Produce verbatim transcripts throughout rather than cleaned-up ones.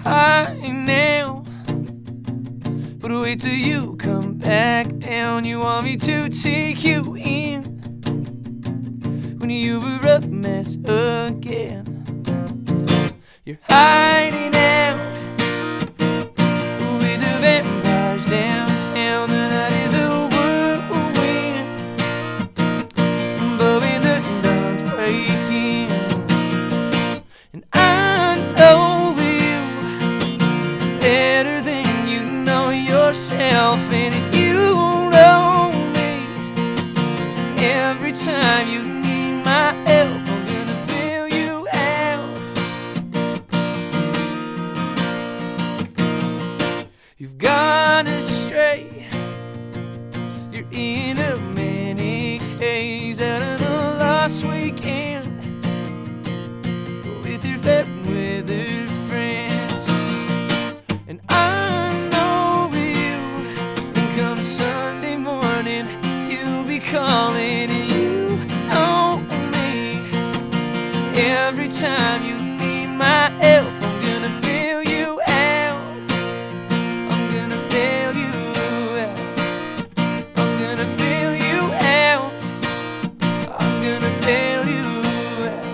high now, but wait till you come back down. You want me to take you in when you were a mess again. You're hiding out with the vampires downtown. The night is a whirlwind, but when the dawn's breaking, and I know you better than you know yourself, and you know me. Every time you need my help, I'm gonna bail you out. You've gone astray. You're in a manic haze out on a lost weekend with your fair weather friends. And I know you, and come Sunday morning you'll be calling, and you know me. Every time you need my help, I'm gonna bail you out. I'm gonna bail you out. I'm gonna bail you out. I'm gonna bail you out.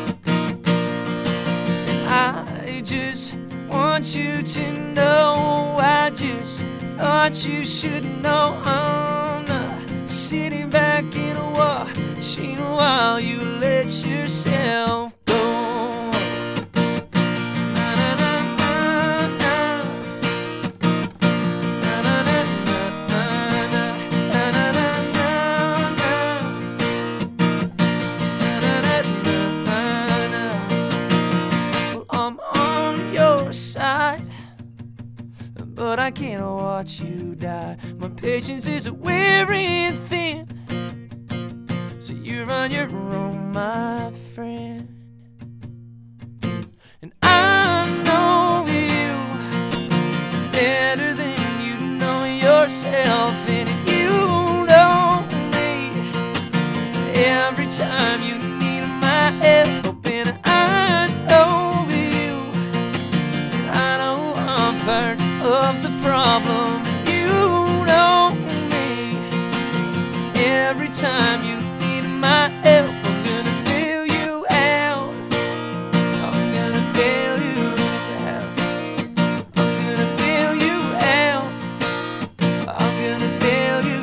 I just want you to know, I just thought you should know, I'm not sitting back and watching while you let yourself go. Na, na, na, na, na. Na, na, na, na, na, na. Na, na, na, na, na. Na, na, na, na, na. Well, I'm on your side, but I can't watch you die. My patience is wearing thin, so you're on your own, my friend. And I know you better than you know yourself, and you know me. Every time you need my help, and I know you, and I know I'm part of the problem. You know me. Every time you need my help, I'm gonna bail you out. I'm gonna bail you out. I'm gonna bail you out. I'm gonna bail you